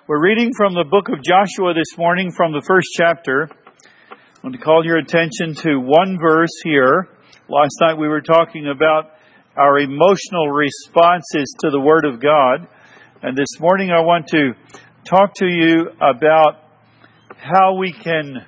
We're reading from the book of Joshua this morning from the first chapter. I want to call your attention to one verse here. Last night we were talking about our emotional responses to the Word of God. And this morning I want to talk to you about how we can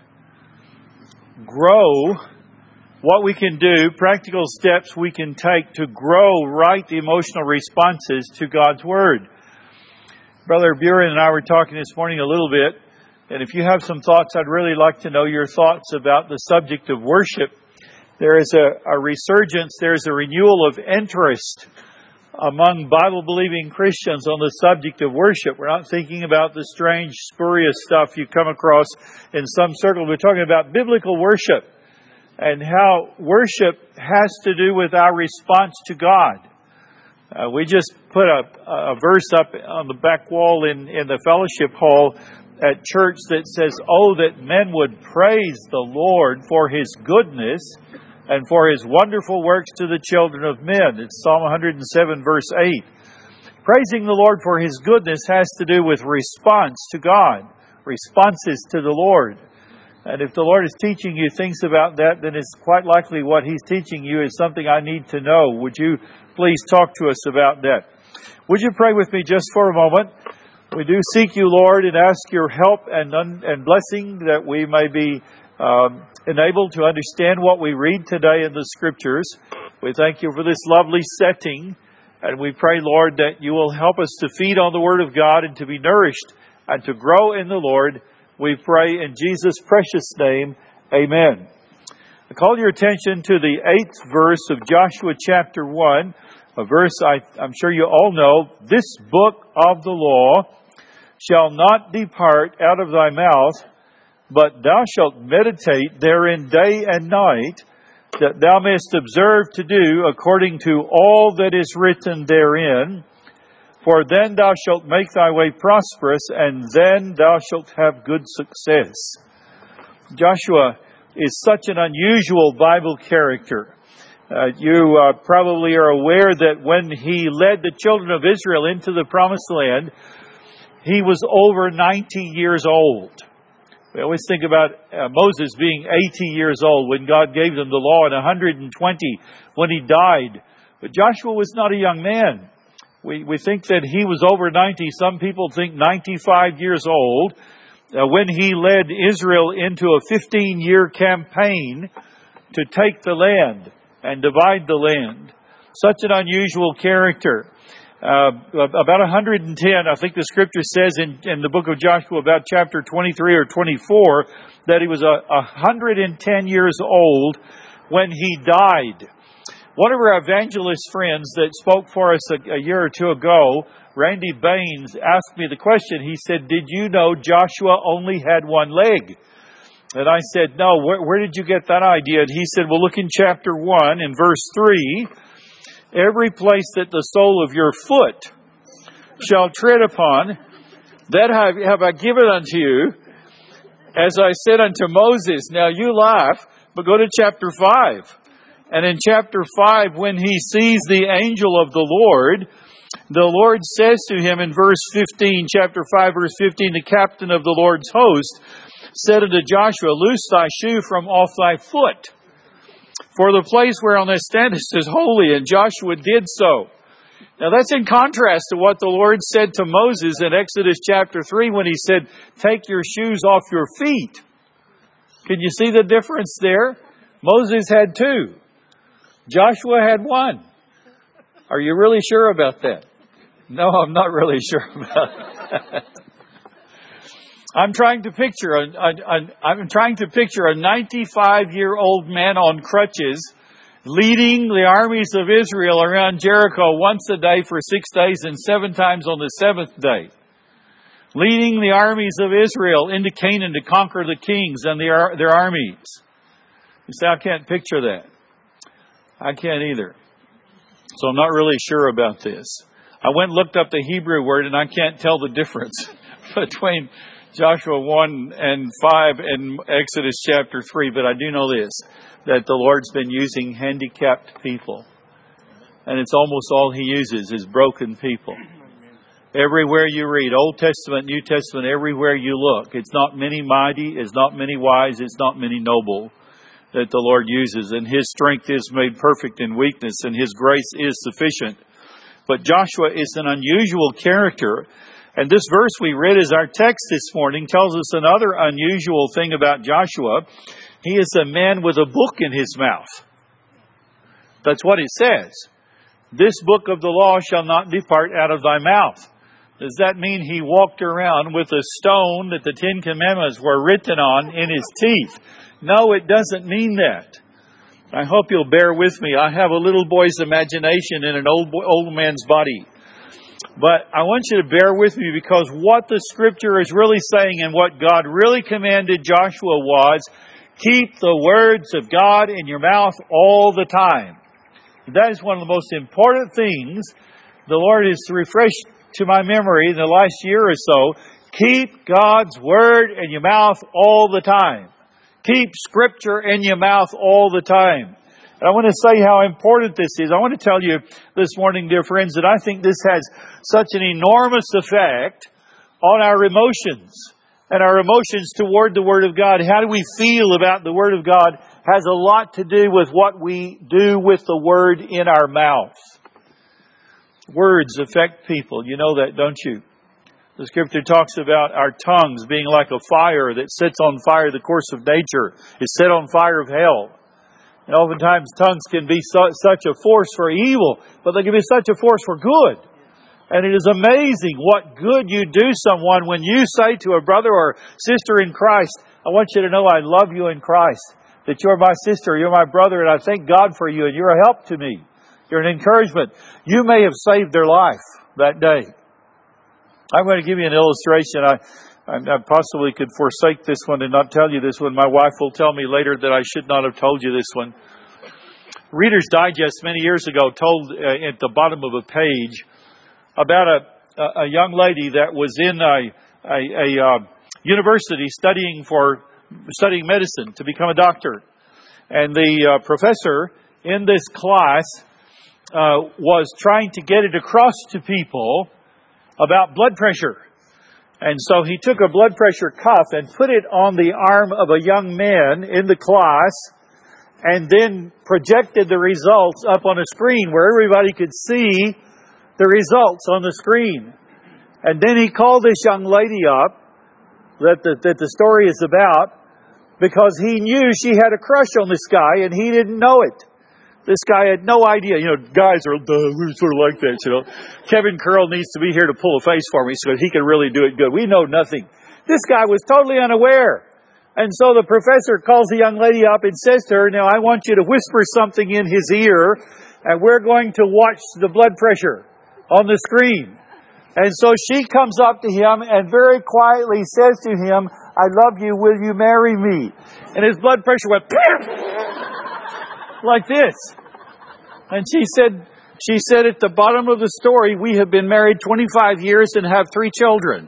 grow, what we can do, practical steps we can take to grow right emotional responses to God's Word. Brother Buren and I were talking this morning a little bit, and if you have some thoughts, I'd really like to know your thoughts about the subject of worship. There is a resurgence, there's a renewal of interest among Bible-believing Christians on the subject of worship. We're not thinking about the strange, spurious stuff you come across in some circles. We're talking about biblical worship and how worship has to do with our response to God. We just put a verse up on the back wall in the fellowship hall at church that says, "Oh, that men would praise the Lord for His goodness and for His wonderful works to the children of men." It's Psalm 107, verse 8. Praising the Lord for His goodness has to do with response to God, responses to the Lord. And if the Lord is teaching you things about that, then it's quite likely what He's teaching you is something I need to know. Would you please talk to us about that? Would you pray with me just for a moment? We do seek you, Lord, and ask your help and blessing that we may be enabled to understand what we read today in the Scriptures. We thank you for this lovely setting, and we pray, Lord, that you will help us to feed on the Word of God and to be nourished and to grow in the Lord. We pray in Jesus' precious name. Amen. I call your attention to the 8th verse of Joshua chapter 1, a verse I'm sure you all know. "This book of the law shall not depart out of thy mouth, but thou shalt meditate therein day and night, that thou mayest observe to do according to all that is written therein. For then thou shalt make thy way prosperous, and then thou shalt have good success." Joshua is such an unusual Bible character. You probably are aware that when he led the children of Israel into the Promised Land, he was over 90 years old. We always think about Moses being 80 years old when God gave them the law, and 120 when he died. But Joshua was not a young man. We think that he was over 90. Some people think 95 years old when he led Israel into a 15-year campaign to take the land and divide the land. Such an unusual character. About 110, I think the Scripture says in the book of Joshua, about chapter 23 or 24, that he was 110 years old when he died. One of our evangelist friends that spoke for us a year or two ago, Randy Baines, asked me the question. He said, "Did you know Joshua only had one leg?" And I said, "No, where did you get that idea?" And he said, "Well, look in chapter 1 in verse 3. Every place that the sole of your foot shall tread upon, that have I given unto you, as I said unto Moses." Now you laugh, but go to chapter 5. And in chapter 5, when he sees the angel of the Lord says to him in verse 15, chapter 5, verse 15, "The captain of the Lord's host said unto Joshua, Loose thy shoe from off thy foot, for the place whereon thou standest is holy." And Joshua did so. Now that's in contrast to what the Lord said to Moses in Exodus chapter 3 when he said, "Take your shoes off your feet." Can you see the difference there? Moses had 2. Joshua had 1. Are you really sure about that? No, I'm not really sure about that. I'm trying to picture a 95-year-old man on crutches leading the armies of Israel around Jericho once a day for 6 days and 7 times on the 7th day. Leading the armies of Israel into Canaan to conquer the kings and their armies. You say, I can't picture that. I can't either. So I'm not really sure about this. I went and looked up the Hebrew word, and I can't tell the difference between Joshua 1 and 5 and Exodus chapter 3. But I do know this, that the Lord's been using handicapped people. And it's almost all He uses is broken people. Everywhere you read, Old Testament, New Testament, everywhere you look, it's not many mighty, it's not many wise, it's not many noble that the Lord uses. And His strength is made perfect in weakness, and His grace is sufficient. But Joshua is an unusual character. And this verse we read as our text this morning tells us another unusual thing about Joshua. He is a man with a book in his mouth. That's what it says. This book of the law shall not depart out of thy mouth. Does that mean he walked around with a stone that the Ten Commandments were written on in his teeth? No, it doesn't mean that. I hope you'll bear with me. I have a little boy's imagination in an old man's body. But I want you to bear with me, because what the Scripture is really saying and what God really commanded Joshua was, keep the words of God in your mouth all the time. That is one of the most important things the Lord has refreshed to my memory in the last year or so. Keep God's Word in your mouth all the time. Keep Scripture in your mouth all the time. And I want to say how important this is. I want to tell you this morning, dear friends, that I think this has such an enormous effect on our emotions and our emotions toward the Word of God. How do we feel about the Word of God has a lot to do with what we do with the Word in our mouth. Words affect people. You know that, don't you? The Scripture talks about our tongues being like a fire that sets on fire the course of nature. It's set on fire of hell. And oftentimes tongues can be such a force for evil, but they can be such a force for good. And it is amazing what good you do someone when you say to a brother or sister in Christ, I want you to know I love you in Christ, that you're my sister, you're my brother, and I thank God for you, and you're a help to me. You're an encouragement. You may have saved their life that day. I'm going to give you an illustration. I possibly could forsake this one and not tell you this one. My wife will tell me later that I should not have told you this one. Reader's Digest many years ago told at the bottom of a page about a young lady that was in a university studying medicine to become a doctor. And the professor in this class was trying to get it across to people about blood pressure. And so he took a blood pressure cuff and put it on the arm of a young man in the class, and then projected the results up on a screen where everybody could see the results on the screen. And then he called this young lady up that the story is about, because he knew she had a crush on this guy and he didn't know it. This guy had no idea. You know, guys are sort of like that, you know. Kevin Curl needs to be here to pull a face for me so he can really do it good. We know nothing. This guy was totally unaware. And so the professor calls the young lady up and says to her, now I want you to whisper something in his ear, and we're going to watch the blood pressure on the screen. And so she comes up to him and very quietly says to him, I love you, will you marry me? And his blood pressure went like this. And she said at the bottom of the story, we have been married 25 years and have 3 children.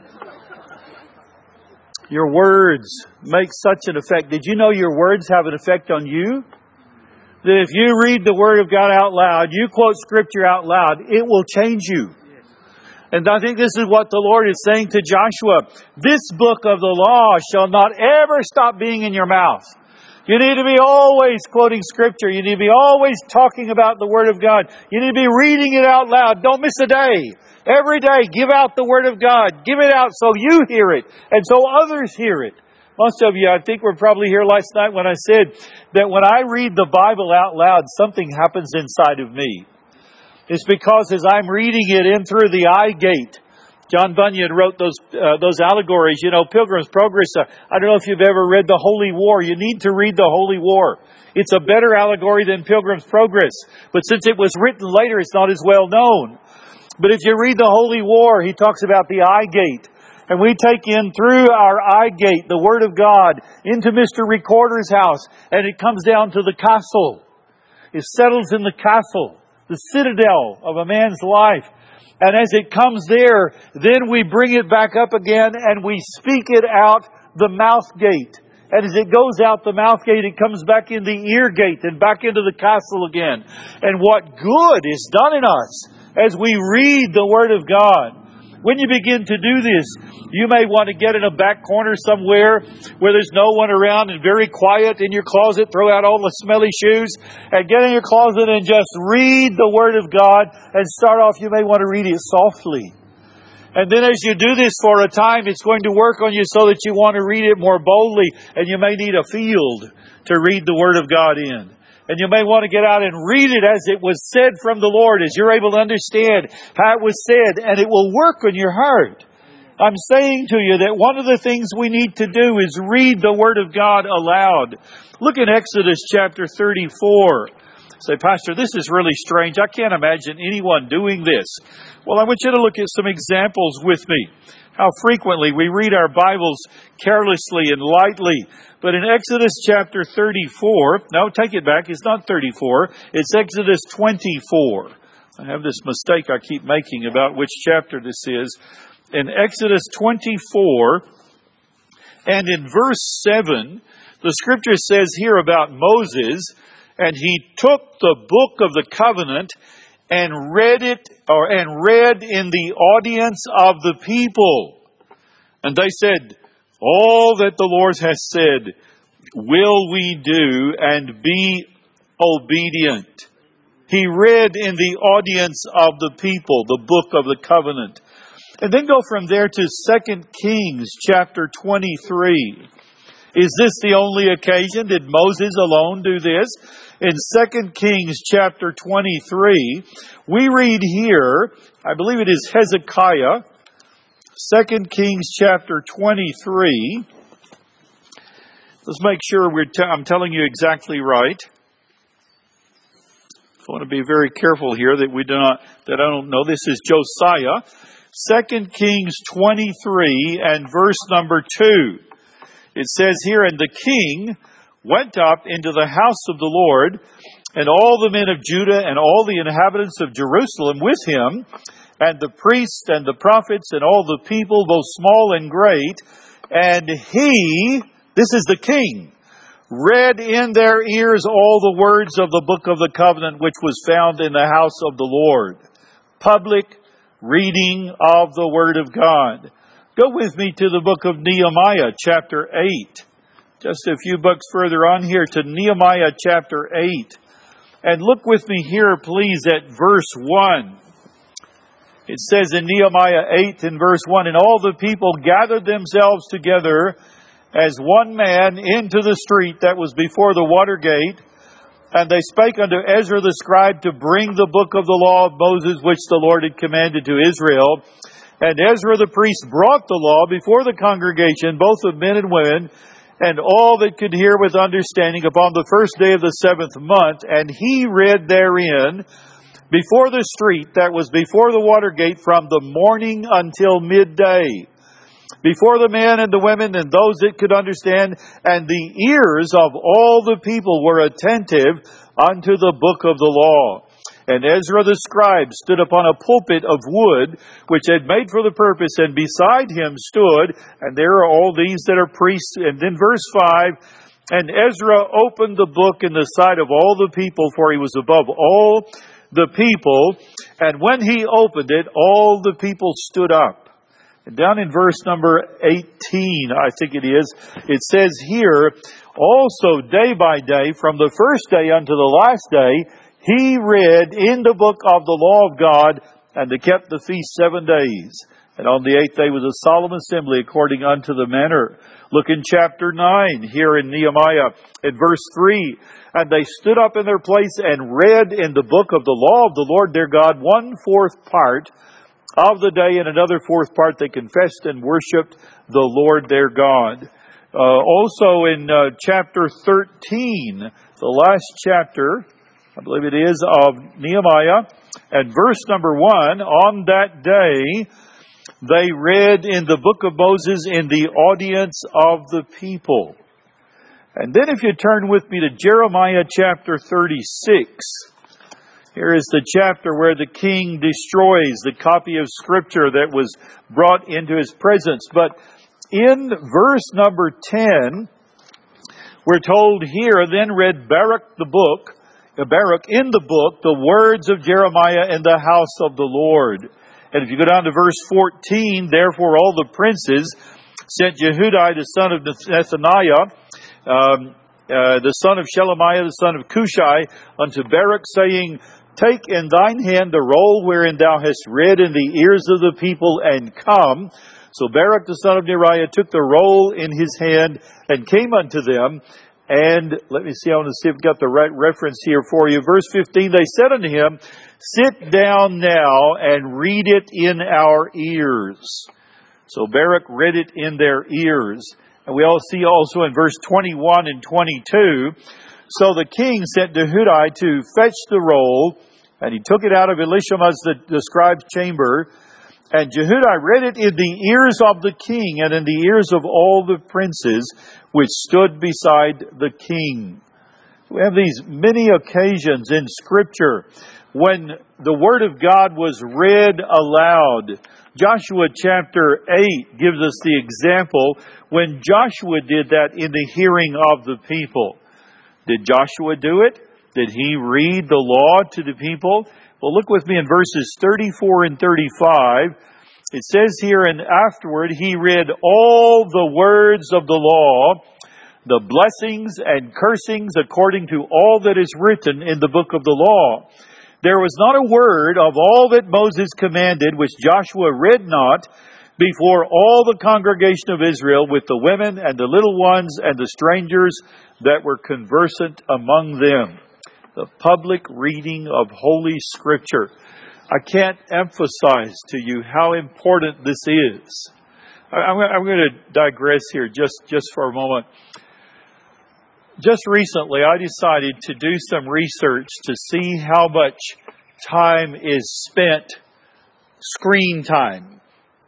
Your words make such an effect. Did you know your words have an effect on you? That if you read the Word of God out loud, you quote Scripture out loud, it will change you. And I think this is what the Lord is saying to Joshua. This book of the law shall not ever stop being in your mouth. You need to be always quoting Scripture. You need to be always talking about the Word of God. You need to be reading it out loud. Don't miss a day. Every day, give out the Word of God. Give it out so you hear it and so others hear it. Most of you, I think, were probably here last night when I said that when I read the Bible out loud, something happens inside of me. It's because as I'm reading it in through the eye gate, John Bunyan wrote those allegories, you know, Pilgrim's Progress. I don't know if you've ever read The Holy War. You need to read The Holy War. It's a better allegory than Pilgrim's Progress. But since it was written later, it's not as well known. But if you read The Holy War, he talks about the eye gate. And we take in through our eye gate the Word of God into Mr. Recorder's house. And it comes down to the castle. It settles in the castle, the citadel of a man's life. And as it comes there, then we bring it back up again and we speak it out the mouth gate. And as it goes out the mouth gate, it comes back in the ear gate and back into the castle again. And what good is done in us as we read the Word of God. When you begin to do this, you may want to get in a back corner somewhere where there's no one around and very quiet in your closet. Throw out all the smelly shoes and get in your closet and just read the Word of God. And start off, you may want to read it softly. And then as you do this for a time, it's going to work on you so that you want to read it more boldly. And you may need a field to read the Word of God in. And you may want to get out and read it as it was said from the Lord, as you're able to understand how it was said, and it will work on your heart. I'm saying to you that one of the things we need to do is read the Word of God aloud. Look in Exodus chapter 34. Say, Pastor, this is really strange. I can't imagine anyone doing this. Well, I want you to look at some examples with me. How frequently we read our Bibles carelessly and lightly. But in Exodus chapter 34, no, take it back, it's not 34, it's Exodus 24. I have this mistake I keep making about which chapter this is. In Exodus 24, and in verse 7, the Scripture says here about Moses, and he took the book of the covenant and read in the audience of the people. And they said, all that the Lord has said will we do and be obedient. He read in the audience of the people the book of the covenant. And then go from there to 2 Kings chapter 23. Is this the only occasion? Did Moses alone do this? In 2 Kings chapter 23, we read here, I believe it is Hezekiah, 2 Kings chapter 23. Let's make sure I'm telling you exactly right. I want to be very careful here that I don't know. This is Josiah, 2 Kings 23 and verse number 2. It says here, and the king went up into the house of the Lord, and all the men of Judah and all the inhabitants of Jerusalem with him, and the priests and the prophets and all the people, both small and great. And he, this is the king, read in their ears all the words of the book of the covenant which was found in the house of the Lord. Public reading of the Word of God. Go with me to the book of Nehemiah, chapter 8. Just a few books further on here to Nehemiah, chapter 8. And look with me here, please, at verse 1. It says in Nehemiah 8 and verse 1, and all the people gathered themselves together as one man into the street that was before the water gate. And they spake unto Ezra the scribe to bring the book of the law of Moses, which the Lord had commanded to Israel. And Ezra the priest brought the law before the congregation, both of men and women, and all that could hear with understanding upon the first day of the 7th month. And he read therein before the street that was before the water gate from the morning until midday, before the men and the women and those that could understand, and the ears of all the people were attentive unto the book of the law. And Ezra the scribe stood upon a pulpit of wood, which had made for the purpose, and beside him stood, and there are all these that are priests. And then verse 5, and Ezra opened the book in the sight of all the people, for he was above all the people. And when he opened it, all the people stood up. And down in verse number 18, I think it is, it says here, also day by day, from the first day unto the last day, he read in the book of the law of God, and they kept the feast 7 days. And on the 8th day was a solemn assembly according unto the manner. Look in chapter 9 here in Nehemiah in verse 3. And they stood up in their place and read in the book of the law of the Lord their God 1/4 part of the day, and another 4th part they confessed and worshipped the Lord their God. Also in chapter 13, the last chapter, I believe it is, of Nehemiah, and verse number 1, on that day they read in the book of Moses in the audience of the people. And then if you turn with me to Jeremiah chapter 36, here is the chapter where the king destroys the copy of Scripture that was brought into his presence. But in verse number 10, we're told here, then read Baruch in the book, the words of Jeremiah in the house of the Lord. And if you go down to verse 14, therefore all the princes sent Jehudi, the son of Nethaniah, the son of Shelemiah, the son of Cushai, unto Baruch, saying, Take in thine hand the roll wherein thou hast read in the ears of the people, and come. So Baruch the son of Neriah took the roll in his hand and came unto them. And let me see, I want to see if I've got the right reference here for you. Verse 15, they said unto him, Sit down now and read it in our ears. So Baruch read it in their ears. And we all see also in verse 21 and 22, so the king sent Jehudi to fetch the roll, and he took it out of Elishama's the scribe's chamber. And Jehudi read it in the ears of the king and in the ears of all the princes which stood beside the king. We have these many occasions in Scripture when the Word of God was read aloud. Joshua chapter 8 gives us the example when Joshua did that in the hearing of the people. Did Joshua do it? Did he read the law to the people? Well, look with me in verses 34 and 35. It says here, And afterward he read all the words of the law, the blessings and cursings according to all that is written in the book of the law. There was not a word of all that Moses commanded which Joshua read not before all the congregation of Israel, with the women and the little ones and the strangers that were conversant among them. The public reading of Holy Scripture. I can't emphasize to you how important this is. I'm going to digress here just for a moment. Just recently, I decided to do some research to see how much time is spent, screen time.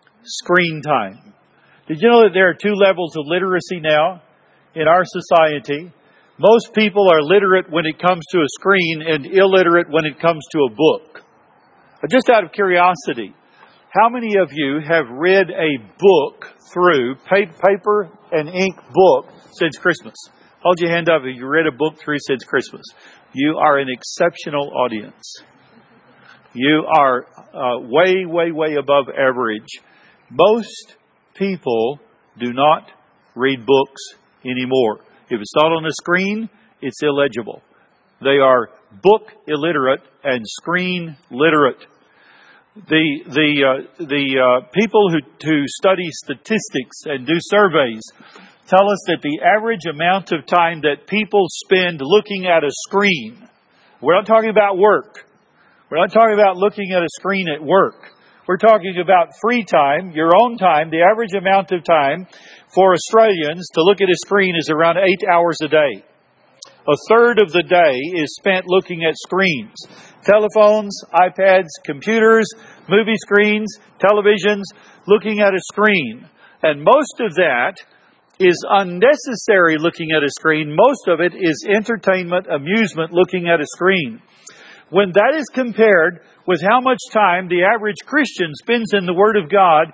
Did you know that there are two levels of literacy now in our society? Most people are literate when it comes to a screen and illiterate when it comes to a book. Just out of curiosity, how many of you have read a book through, paper and ink book, since Christmas? Hold your hand up if you read a book through since Christmas. You are an exceptional audience. You are way above average. Most people do not read books anymore. If it's not on the screen, it's illegible. They are book illiterate and screen literate. The people who study statistics and do surveys tell us that the average amount of time that people spend looking at a screen, we're not talking about work. We're not talking about looking at a screen at work. We're talking about free time, your own time. The average amount of time for Australians to look at a screen is around 8 hours a day. A third of the day is spent looking at screens. Telephones, iPads, computers, movie screens, televisions, looking at a screen. And most of that is unnecessary looking at a screen. Most of it is entertainment, amusement looking at a screen. When that is compared with how much time the average Christian spends in the Word of God,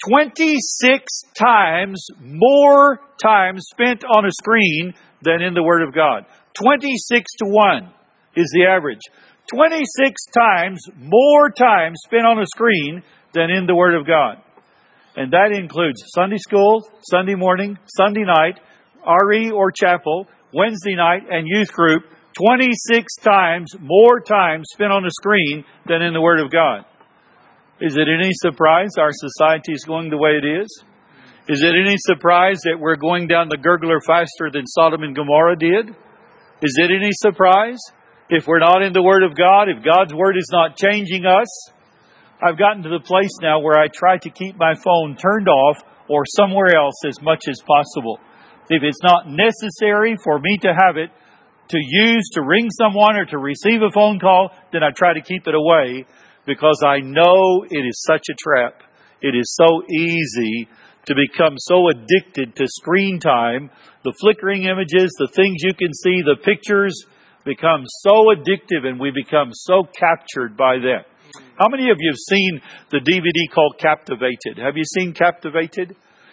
26 times more time spent on a screen than in the Word of God. 26 to 1 is the average. 26 times more time spent on a screen than in the Word of God. And that includes Sunday school, Sunday morning, Sunday night, RE or chapel, Wednesday night, and youth group. 26 times more time spent on a screen than in the Word of God. Is it any surprise our society is going the way it is? Is it any surprise that we're going down the gurgler faster than Sodom and Gomorrah did? Is it any surprise? If we're not in the Word of God, if God's Word is not changing us, I've gotten to the place now where I try to keep my phone turned off or somewhere else as much as possible. If it's not necessary for me to have it, to use to ring someone or to receive a phone call, then I try to keep it away because I know it is such a trap. It is so easy to become so addicted to screen time. The flickering images, the things you can see, the pictures become so addictive and we become so captured by that. How many of you have seen the DVD called Captivated? Have you seen Captivated?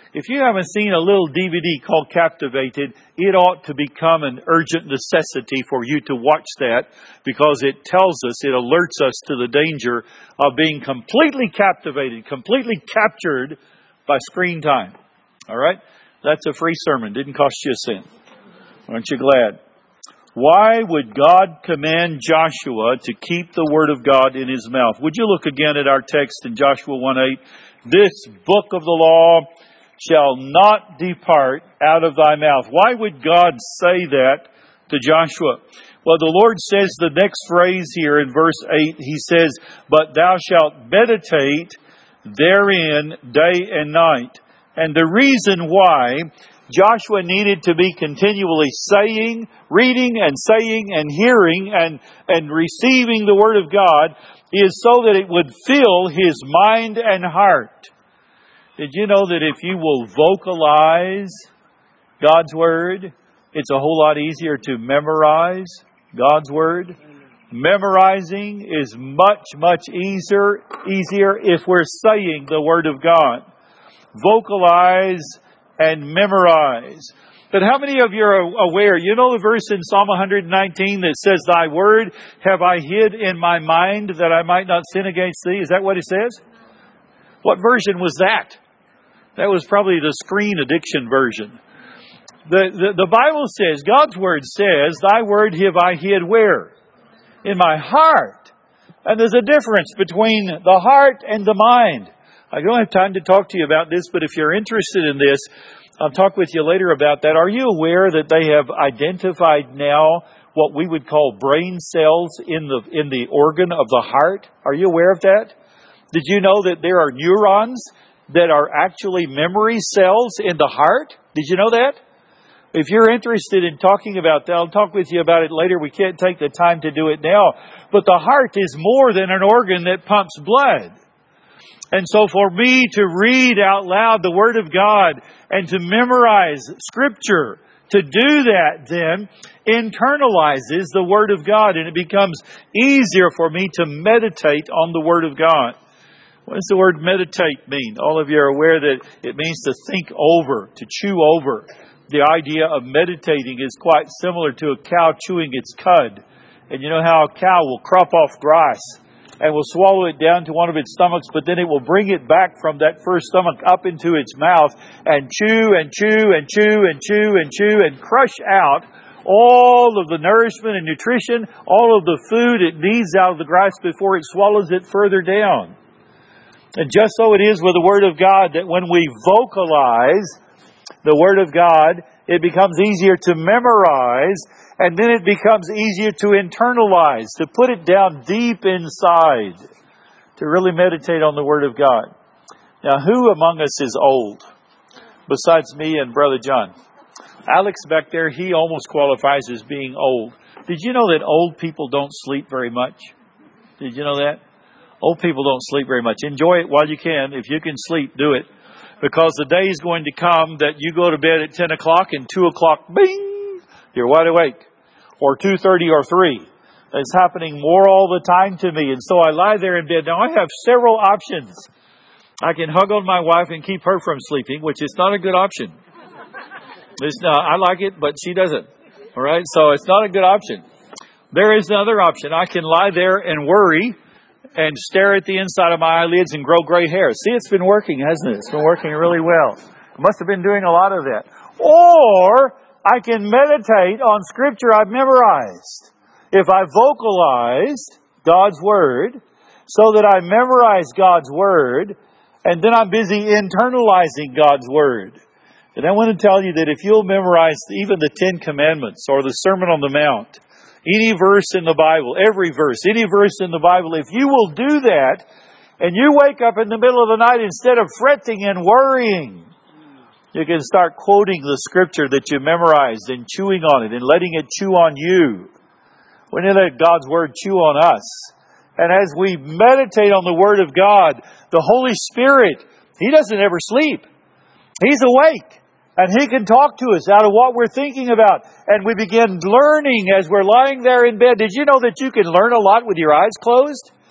If you haven't seen a little DVD called Captivated, it ought to become an urgent necessity for you to watch that, because it tells us, it alerts us to the danger of being completely captivated, completely captured by screen time. All right? That's a free sermon. Didn't cost you a cent. Aren't you glad? Why would God command Joshua to keep the word of God in his mouth? Would you look again at our text in Joshua 1:8? This book of the law shall not depart out of thy mouth. Why would God say that to Joshua? Well, the Lord says the next phrase here in verse 8, He says, but thou shalt meditate therein day and night. And the reason why Joshua needed to be continually saying, reading and saying and hearing and receiving the Word of God is so that it would fill his mind and heart. Did you know that if you will vocalize God's Word, it's a whole lot easier to memorize God's Word? Memorizing is much, much easier if we're saying the Word of God. Vocalize and memorize. But how many of you are aware? You know the verse in Psalm 119 that says, thy word have I hid in my mind that I might not sin against thee? Is that what it says? What version was that? That was probably the screen addiction version. The Bible says, God's word says, thy word have I hid where? In my heart. And there's a difference between the heart and the mind. I don't have time to talk to you about this, but if you're interested in this, I'll talk with you later about that. Are you aware that they have identified now what we would call brain cells in the organ of the heart? Are you aware of that? Did you know that there are neurons that are actually memory cells in the heart? Did you know that? If you're interested in talking about that, I'll talk with you about it later. We can't take the time to do it now. But the heart is more than an organ that pumps blood. And so for me to read out loud the Word of God and to memorize Scripture, to do that then internalizes the Word of God, and it becomes easier for me to meditate on the Word of God. What does the word meditate mean? All of you are aware that it means to think over, to chew over. The idea of meditating is quite similar to a cow chewing its cud. And you know how a cow will crop off grass and will swallow it down to one of its stomachs, but then it will bring it back from that first stomach up into its mouth and chew and chew and chew and chew and chew and crush out all of the nourishment and nutrition, all of the food it needs out of the grass before it swallows it further down. And just so it is with the Word of God, that when we vocalize the Word of God, it becomes easier to memorize, and then it becomes easier to internalize, to put it down deep inside, to really meditate on the Word of God. Now, who among us is old, besides me and Brother John? Alex back there, he almost qualifies as being old. Did you know that old people don't sleep very much? Did you know that? Old people don't sleep very much. Enjoy it while you can. If you can sleep, do it. Because the day is going to come that you go to bed at 10 o'clock and 2 o'clock, bing, you're wide awake. Or 2:30 or 3. It's happening more all the time to me. And so I lie there in bed. Now I have several options. I can hug on my wife and keep her from sleeping, which is not a good option. I like it, but she doesn't. All right? So it's not a good option. There is another option. I can lie there and worry and stare at the inside of my eyelids and grow gray hair. See, it's been working, hasn't it? It's been working really well. I must have been doing a lot of that. Or I can meditate on Scripture I've memorized. If I vocalized God's Word so that I memorize God's Word, and then I'm busy internalizing God's Word. And I want to tell you that if you'll memorize even the 10 Commandments or the Sermon on the Mount, any verse in the Bible, every verse, any verse in the Bible, if you will do that, and you wake up in the middle of the night, instead of fretting and worrying, you can start quoting the Scripture that you memorized and chewing on it and letting it chew on you. We need to let God's Word chew on us. And as we meditate on the Word of God, the Holy Spirit, He doesn't ever sleep. He's awake. And He can talk to us out of what we're thinking about. And we begin learning as we're lying there in bed. Did you know that you can learn a lot with your eyes closed?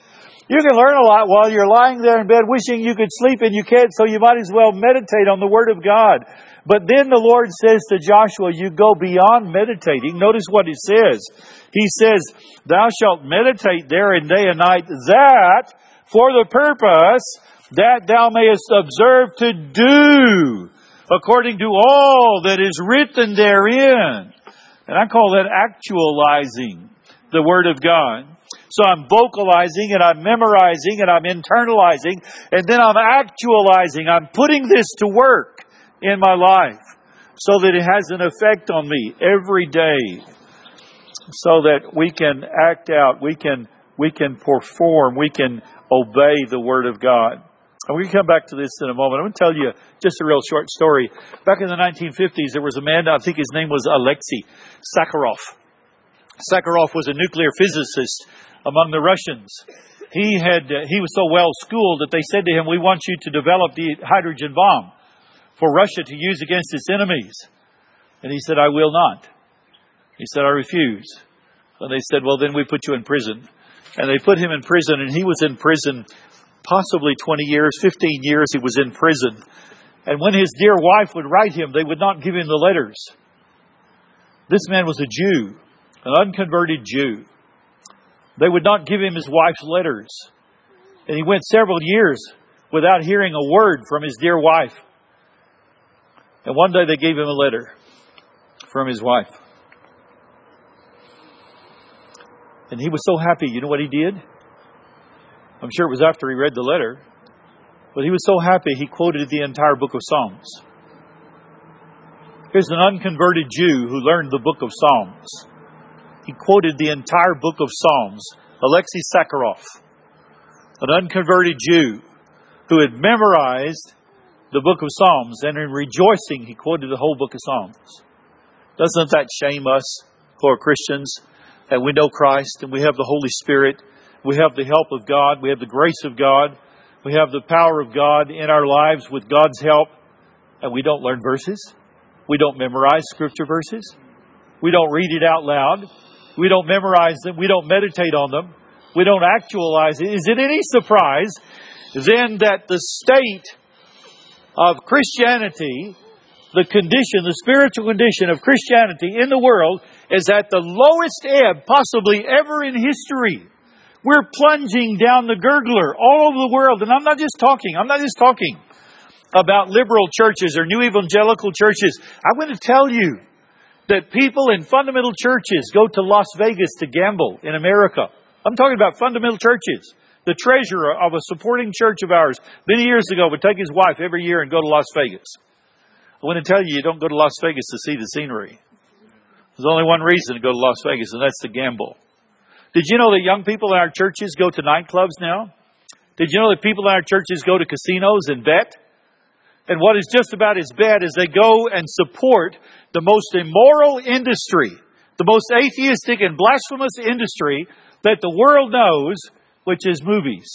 You can learn a lot while you're lying there in bed wishing you could sleep and you can't, so you might as well meditate on the Word of God. But then the Lord says to Joshua, you go beyond meditating. Notice what He says. He says, thou shalt meditate therein day and night, that for the purpose that thou mayest observe to do according to all that is written therein. And I call that actualizing the Word of God. So I'm vocalizing and I'm memorizing and I'm internalizing and then I'm actualizing. I'm putting this to work in my life so that it has an effect on me every day, so that we can act out, we can perform, we can obey the Word of God. And we can come back to this in a moment. I'm going to tell you just a real short story. Back in the 1950s, there was a man, I think his name was Alexei Sakharov. Sakharov was a nuclear physicist among the Russians. He was so well schooled that they said to him, we want you to develop the hydrogen bomb for Russia to use against its enemies. And he said, I will not. He said, I refuse. And they said, well, then we put you in prison. And they put him in prison, and he was in prison possibly 20 years, 15 years he was in prison. And when his dear wife would write him, they would not give him the letters. This man was a Jew, an unconverted Jew. They would not give him his wife's letters. And he went several years without hearing a word from his dear wife. And one day they gave him a letter from his wife. And he was so happy. You know what he did? I'm sure it was after he read the letter. But he was so happy he quoted the entire book of Psalms. Here's an unconverted Jew who learned the book of Psalms. He quoted the entire book of Psalms. Alexei Sakharov, an unconverted Jew who had memorized the book of Psalms, and in rejoicing he quoted the whole book of Psalms. Doesn't that shame us who are Christians, and we know Christ and we have the Holy Spirit, we have the help of God, we have the grace of God, we have the power of God in our lives with God's help, and we don't learn verses? We don't memorize Scripture verses? We don't read it out loud? We don't memorize them. We don't meditate on them. We don't actualize it. Is it any surprise then that the state of Christianity, the spiritual condition of Christianity in the world is at the lowest ebb possibly ever in history? We're plunging down the gurgler all over the world. And I'm not just talking about liberal churches or new evangelical churches. I want to tell you that people in fundamental churches go to Las Vegas to gamble in America. I'm talking about fundamental churches. The treasurer of a supporting church of ours many years ago would take his wife every year and go to Las Vegas. I want to tell you, you don't go to Las Vegas to see the scenery. There's only one reason to go to Las Vegas, and that's to gamble. Did you know that young people in our churches go to nightclubs now? Did you know that people in our churches go to casinos and bet? And what is just about as bad is they go and support the most immoral industry, the most atheistic and blasphemous industry that the world knows, which is movies.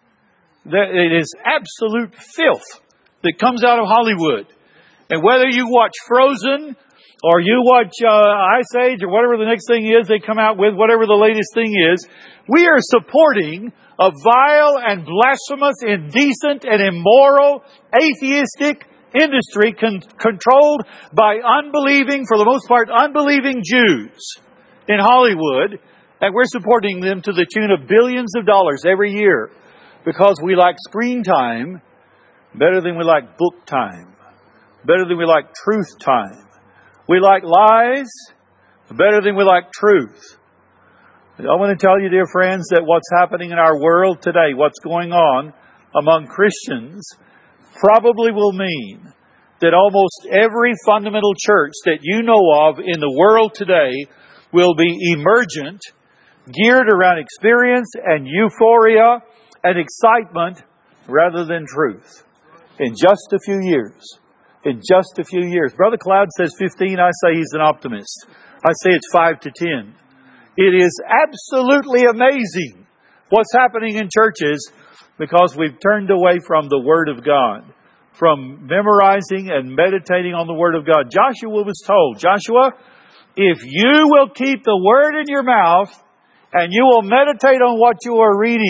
It is absolute filth that comes out of Hollywood. And whether you watch Frozen or you watch Ice Age or whatever the next thing is they come out with, whatever the latest thing is, we are supporting a vile and blasphemous, indecent and immoral, atheistic industry controlled by for the most part, unbelieving Jews in Hollywood. And we're supporting them to the tune of billions of dollars every year because we like screen time better than we like book time, better than we like truth time. We like lies better than we like truth. I want to tell you, dear friends, that what's happening in our world today, what's going on among Christians, probably will mean that almost every fundamental church that you know of in the world today will be emergent, geared around experience and euphoria and excitement rather than truth. In just a few years. In just a few years. Brother Cloud says 15. I say he's an optimist. I say it's 5 to 10. It is absolutely amazing what's happening in churches because we've turned away from the Word of God, from memorizing and meditating on the Word of God. Joshua was told, Joshua, if you will keep the Word in your mouth and you will meditate on what you are reading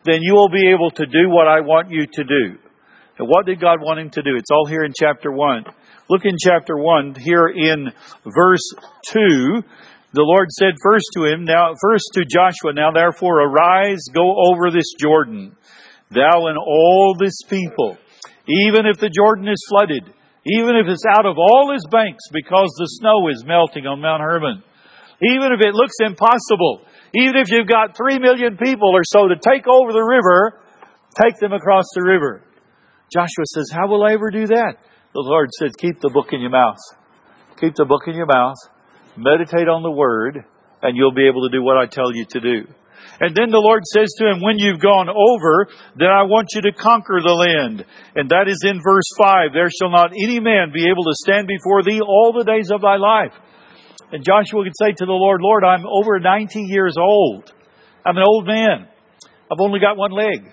then you will be able to do what I want you to do. And what did God want him to do? It's all here in chapter 1. Look in chapter 1, here in verse 2. The Lord said first to Joshua, now therefore arise, go over this Jordan, thou and all this people, even if the Jordan is flooded, even if it's out of all his banks because the snow is melting on Mount Hermon, even if it looks impossible, even if you've got 3 million people or so to take over the river, take them across the river. Joshua says, how will I ever do that? The Lord said, keep the book in your mouth. Keep the book in your mouth. Meditate on the Word, and you'll be able to do what I tell you to do. And then the Lord says to him, when you've gone over, then I want you to conquer the land. And that is in verse 5. There shall not any man be able to stand before thee all the days of thy life. And Joshua could say to the Lord, Lord, I'm over 90 years old. I'm an old man. I've only got one leg.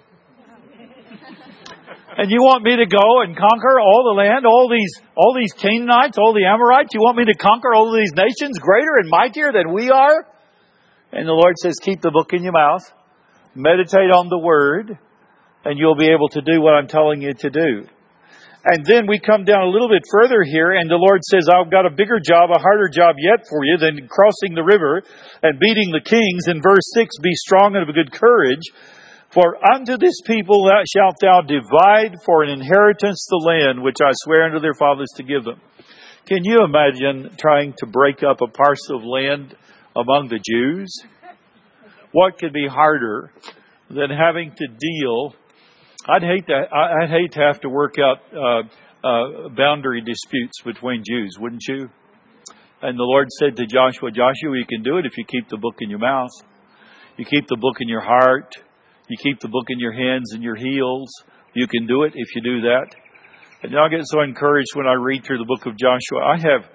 And you want me to go and conquer all the land, all these Canaanites, all the Amorites? You want me to conquer all of these nations greater and mightier than we are? And the Lord says, keep the book in your mouth, meditate on the Word, and you'll be able to do what I'm telling you to do. And then we come down a little bit further here, and the Lord says, I've got a bigger job, a harder job yet for you than crossing the river and beating the kings. In verse 6, be strong and of good courage. For unto this people shalt thou divide for an inheritance the land which I swear unto their fathers to give them. Can you imagine trying to break up a parcel of land among the Jews? What could be harder than having to deal? I'd hate to have to work out boundary disputes between Jews, wouldn't you? And the Lord said to Joshua, Joshua, you can do it if you keep the book in your mouth. You keep the book in your heart. You keep the book in your hands and your heels. You can do it if you do that. And I get so encouraged when I read through the book of Joshua.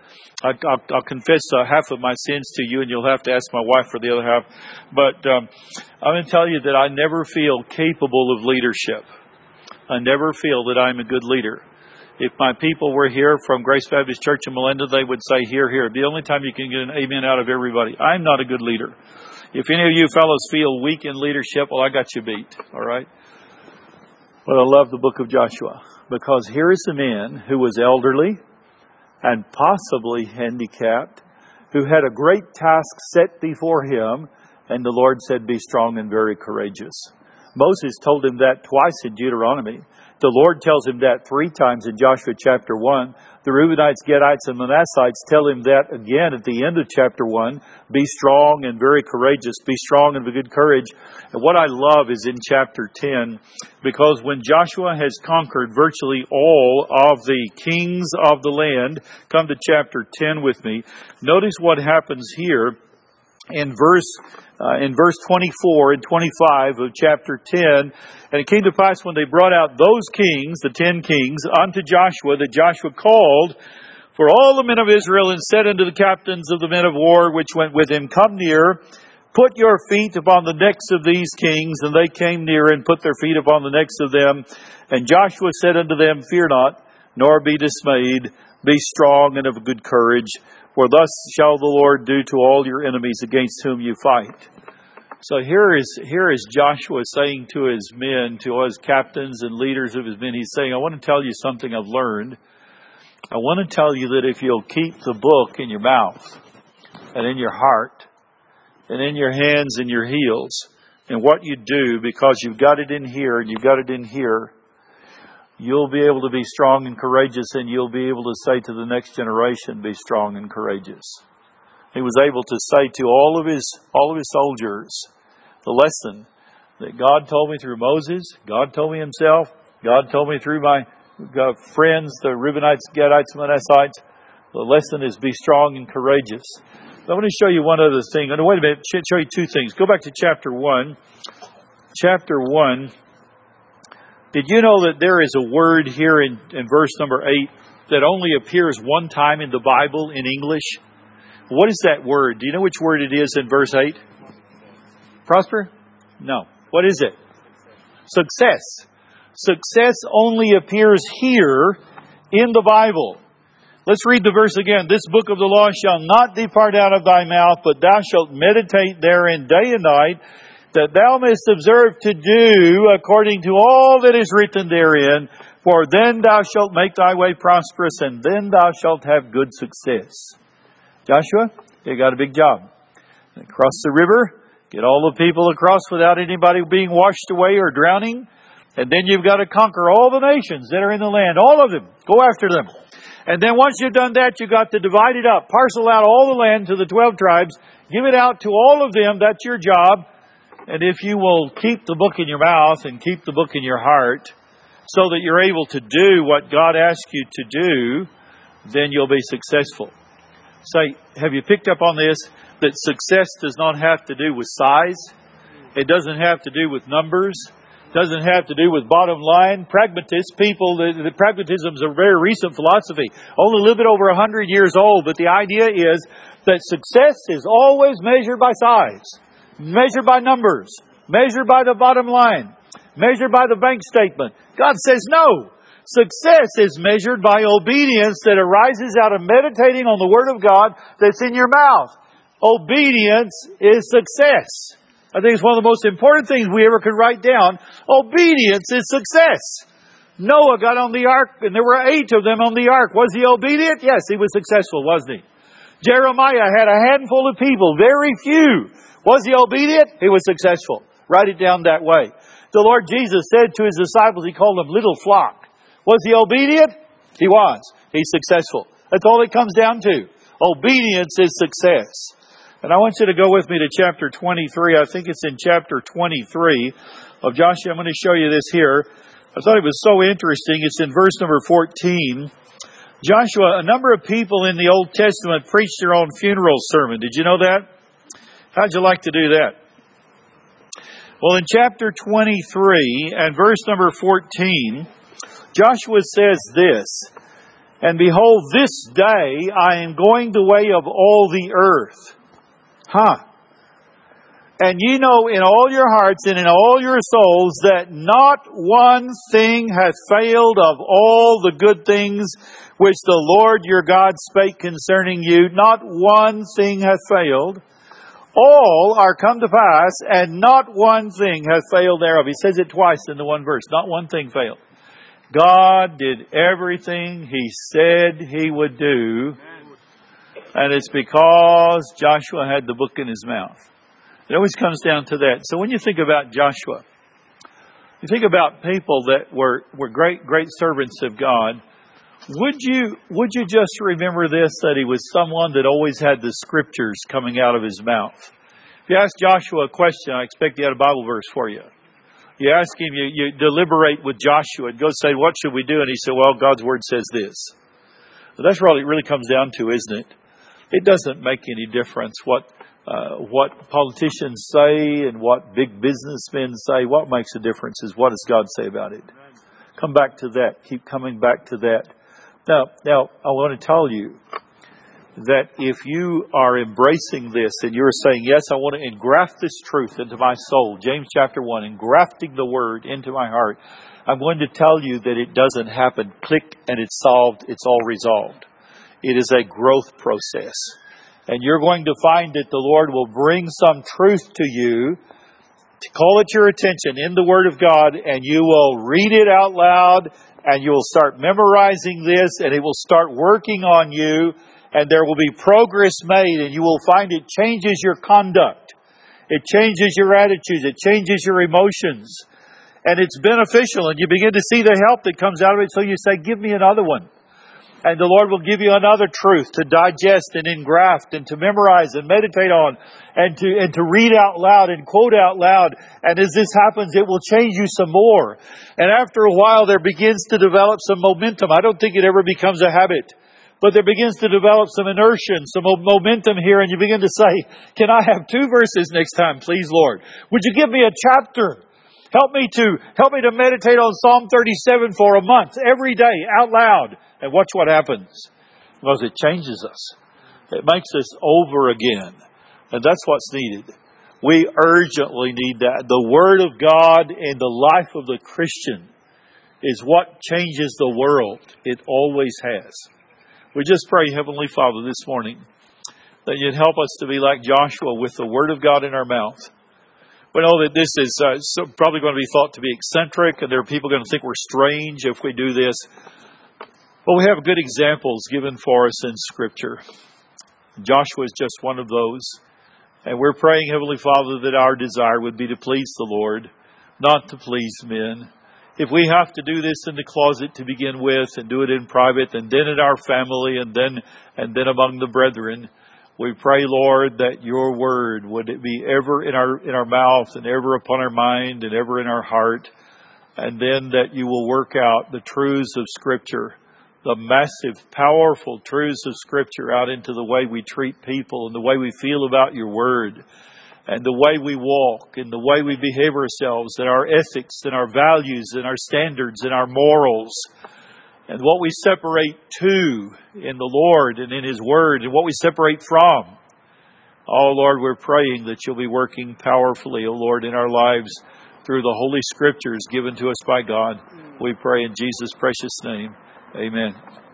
I'll confess half of my sins to you, and you'll have to ask my wife for the other half. But I'm going to tell you that I never feel capable of leadership. I never feel that I'm a good leader. If my people were here from Grace Baptist Church in Melinda, they would say, here, here. The only time you can get an amen out of everybody. I'm not a good leader. If any of you fellows feel weak in leadership, well, I got you beat, all right? But I love the book of Joshua, because here is a man who was elderly and possibly handicapped, who had a great task set before him, and the Lord said, be strong and very courageous. Moses told him that twice in Deuteronomy. The Lord tells him that 3 times in Joshua chapter 1. The Reubenites, Gadites, and Manassites tell him that again at the end of chapter 1. Be strong and very courageous. Be strong and of good courage. And what I love is in chapter 10, because when Joshua has conquered virtually all of the kings of the land, come to chapter 10 with me. Notice what happens here in verse 24 and 25 of chapter 10. And it came to pass when they brought out those kings, the 10 kings, unto Joshua, that Joshua called for all the men of Israel and said unto the captains of the men of war which went with him, come near, put your feet upon the necks of these kings. And they came near and put their feet upon the necks of them. And Joshua said unto them, fear not, nor be dismayed. Be strong and of good courage. For thus shall the Lord do to all your enemies against whom you fight. So here is Joshua saying to his men, to his captains and leaders of his men, he's saying, I want to tell you something I've learned. I want to tell you that if you'll keep the book in your mouth and in your heart and in your hands and your heels, and what you do, because you've got it in here and you've got it in here, you'll be able to be strong and courageous, and you'll be able to say to the next generation, be strong and courageous. He was able to say to all of his soldiers the lesson that God told me through Moses, God told me himself, God told me through my friends, the Reubenites, Gadites, Manassites. The lesson is be strong and courageous. I want to show you one other thing. Oh, wait a minute, show you 2 things. Go back to chapter 1. Chapter 1. Did you know that there is a word here in verse number 8 that only appears one time in the Bible in English? What is that word? Do you know which word it is in verse 8? Prosper? No. What is it? Success. Success only appears here in the Bible. Let's read the verse again. This book of the law shall not depart out of thy mouth, but thou shalt meditate therein day and night, that thou mayest observe to do according to all that is written therein, for then thou shalt make thy way prosperous, and then thou shalt have good success. Joshua, you got a big job. Cross the river, get all the people across without anybody being washed away or drowning. And then you've got to conquer all the nations that are in the land. All of them. Go after them. And then once you've done that, you've got to divide it up. Parcel out all the land to the 12 tribes. Give it out to all of them. That's your job. And if you will keep the book in your mouth and keep the book in your heart so that you're able to do what God asks you to do, then you'll be successful. Say, have you picked up on this? That success does not have to do with size. It doesn't have to do with numbers. It doesn't have to do with bottom line. Pragmatists, people, the pragmatism is a very recent philosophy. Only a little bit over 100 years old. But the idea is that success is always measured by size. Measured by numbers. Measured by the bottom line. Measured by the bank statement. God says no. Success is measured by obedience that arises out of meditating on the Word of God that's in your mouth. Obedience is success. I think it's one of the most important things we ever could write down. Obedience is success. Noah got on the ark, and there were 8 of them on the ark. Was he obedient? Yes, he was successful, wasn't he? Jeremiah had a handful of people, very few. Was he obedient? He was successful. Write it down that way. The Lord Jesus said to His disciples, He called them little flock. Was He obedient? He was. He's successful. That's all it comes down to. Obedience is success. And I want you to go with me to chapter 23. I think it's in chapter 23 of Joshua. I'm going to show you this here. I thought it was so interesting. It's in verse number 14. Joshua, a number of people in the Old Testament preached their own funeral sermon. Did you know that? How'd you like to do that? Well, in chapter 23 and verse number 14, Joshua says this, "And behold, this day I am going the way of all the earth." "And ye know in all your hearts and in all your souls that not one thing hath failed of all the good things which the Lord your God spake concerning you. Not one thing hath failed. All are come to pass, and not one thing hath failed thereof." He says it twice in the one verse. Not one thing failed. God did everything He said He would do. And it's because Joshua had the book in his mouth. It always comes down to that. So when you think about Joshua, you think about people that were great servants of God. Would you just remember this, that he was someone that always had the scriptures coming out of his mouth? If you ask Joshua a question, I expect he had a Bible verse for you. You ask him, you deliberate with Joshua and go say, "What should we do?" And he said, "Well, God's Word says this." But that's what it really comes down to, isn't it? It doesn't make any difference what politicians say and what big businessmen say. What makes a difference is what does God say about it. Come back to that. Keep coming back to that. Now, I want to tell you that if you are embracing this and you're saying, "Yes, I want to engraft this truth into my soul," James chapter 1, engrafting the Word into my heart, I'm going to tell you that it doesn't happen. Click and it's solved. It's all resolved. It is a growth process. And you're going to find that the Lord will bring some truth to you to call it your attention in the Word of God, and you will read it out loud, and you will start memorizing this, and it will start working on you, and there will be progress made, and you will find it changes your conduct. It changes your attitudes. It changes your emotions. And it's beneficial, and you begin to see the help that comes out of it, so you say, "Give me another one." And the Lord will give you another truth to digest and engraft and to memorize and meditate on and to read out loud and quote out loud. And as this happens, it will change you some more. And after a while, there begins to develop some momentum. I don't think it ever becomes a habit. But there begins to develop some inertia and some momentum here. And you begin to say, "Can I have 2 verses next time, please, Lord? Would you give me a chapter? Help me to meditate on Psalm 37 for a month, every day, out loud." And watch what happens. Because it changes us. It makes us over again. And that's what's needed. We urgently need that. The Word of God in the life of the Christian is what changes the world. It always has. We just pray, Heavenly Father, this morning, that You'd help us to be like Joshua with the Word of God in our mouth. We know that this is probably going to be thought to be eccentric, and there are people going to think we're strange if we do this. But we have good examples given for us in Scripture. Joshua is just one of those. And we're praying, Heavenly Father, that our desire would be to please the Lord, not to please men. If we have to do this in the closet to begin with, and do it in private, and then in our family, and then among the brethren, we pray, Lord, that your word would be ever in our mouth, and ever upon our mind, and ever in our heart, and then that you will work out the truths of Scripture, the massive, powerful truths of Scripture out into the way we treat people, and the way we feel about your word, and the way we walk, and the way we behave ourselves, and our ethics, and our values, and our standards, and our morals, and what we separate to in the Lord and in His Word, and what we separate from. Oh, Lord, we're praying that you'll be working powerfully, oh Lord, in our lives through the Holy Scriptures given to us by God. We pray in Jesus' precious name. Amen.